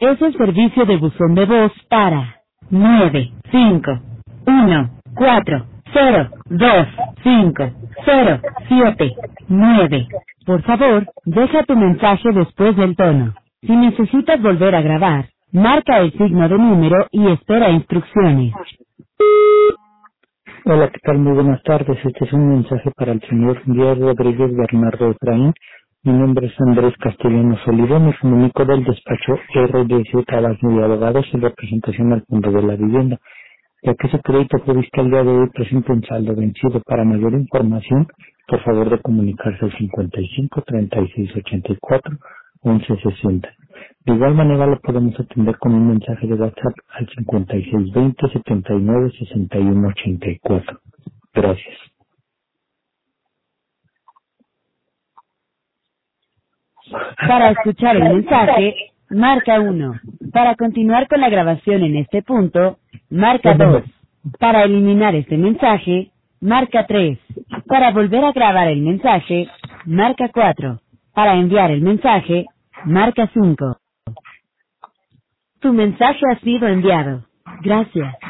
Es el servicio de buzón de voz para 951402507. Por favor, deja tu mensaje después del tono. Si necesitas volver a grabar, marca el signo de número y espera instrucciones. Hola, ¿qué tal? Muy buenas tardes. Este es un mensaje para el señor Diego Rodríguez Bernardo Efraín. Mi nombre es Andrés Castellanos Olivo. Me comunico del despacho RDC Trabajo y Abogados en representación al Fondo de la Vivienda. Ya que su crédito fue visto el día de hoy, presenta un saldo vencido. Para mayor información, por favor de comunicarse al 55 36 84 11 60. De igual manera lo podemos atender con un mensaje de WhatsApp al 56 20 79 61 84. Gracias. Para escuchar el mensaje, marca 1. Para continuar con la grabación en este punto, marca 2. Para eliminar este mensaje, marca 3. Para volver a grabar el mensaje, marca 4. Para enviar el mensaje, marca 5. Tu mensaje ha sido enviado. Gracias.